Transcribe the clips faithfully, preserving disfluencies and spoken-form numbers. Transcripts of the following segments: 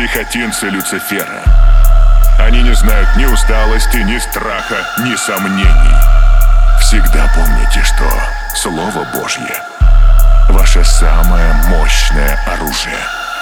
пехотинцы Люцифера. Они не знают ни усталости, ни страха, ни сомнений. Всегда помните, что Слово Божье — ваше самое мощное оружие.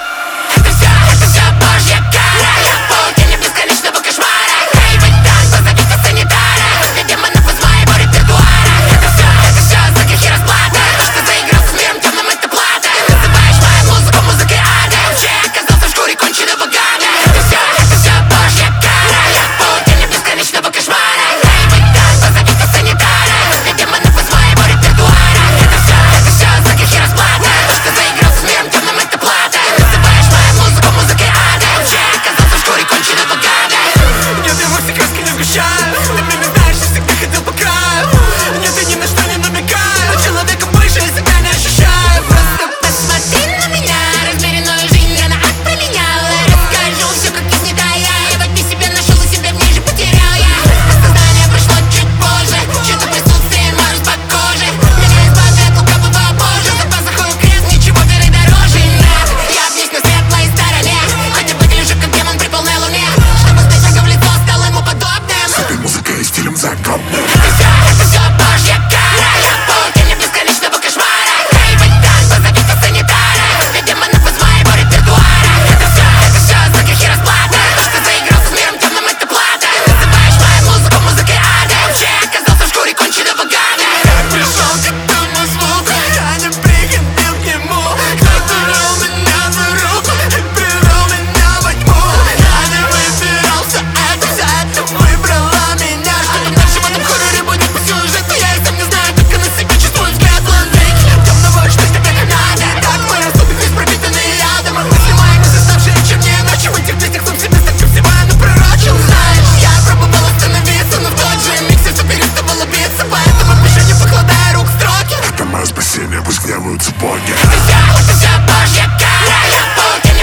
Это все, это все Божья кара. Я полдень бесконечного кошмара. Эй, вы там, позовите санитара. Для демонов из моего репертуара. Это все, это все за грехи расплата. То, что заиграл с миром темным, это плата. Называешь мою музыку музыкой ада. Вообще оказался в шкуре конченого гада. Это все, это все Божья кара. Я полдень бесконечного кошмара. Эй, вы там, позовите санитара. Для демонов из моего репертуара. Это все, это все за грехи расплата. То, что заиграл с миром темным, это плата. Называешь мою музыку музыкой ада. Вообще оказался в шкуре конченого гада. Нет, я вовсе краски не сгущаю. Ты меня знаешь, я всегда ходил по краю. Нет, я ни на что не намекаю. Человеком больше я себя не ощущаю. Просто посмотри на меня. Размеренную жизнь рано отпроменяла. Расскажу все, как из недая. Я в одни себя нашел, и себя в ней же потерял я. Осознание пришло чуть позже. Чье-то присутствие мороз по коже. Меня избави от лукавого Божия. За пазухой крест, ничего веры дороже. Нет, я вниз на светлой стороне. Хотя выгляжу, как демон при полной луне. Чтобы стать врагом в лицо, стал ему подобным. С этой музыкой и стилем загробным. Это все, это все Божья кара. Я полдень бесконечного кошмара. Эй, вы там, позовите санитара. Для демонов из моего репертуара. Это все, это все за грехи расплата. То, что заиграл с миром темным, это плата. Называешь мою музыку музыкой ада. Вообще оказался в шкуре конченого гада. Я пришел к этому звуку, я не приходил к нему. Кто-то вел меня за руку и привел меня во тьму. Я не выбирался, это вся это выбрала меня. Что-то дальше в этом хорроре будет по сюжету. Я и сам не знаю, только на себе чувствую взгляд владыки темного, что тебе надо. Так мы рассудок пропитанные ядом. Мысли мои не заставшие чернее ночи. В этих детях сам себе столько всего я напророчил. Знаешь, я пробовал остановиться, но в тот же миг сердце переставало биться. Поэтому пишу, не покладая рук в строки. Это мое спасение, пусть гневаются боги. Это все, это все Божья кара. Я полдень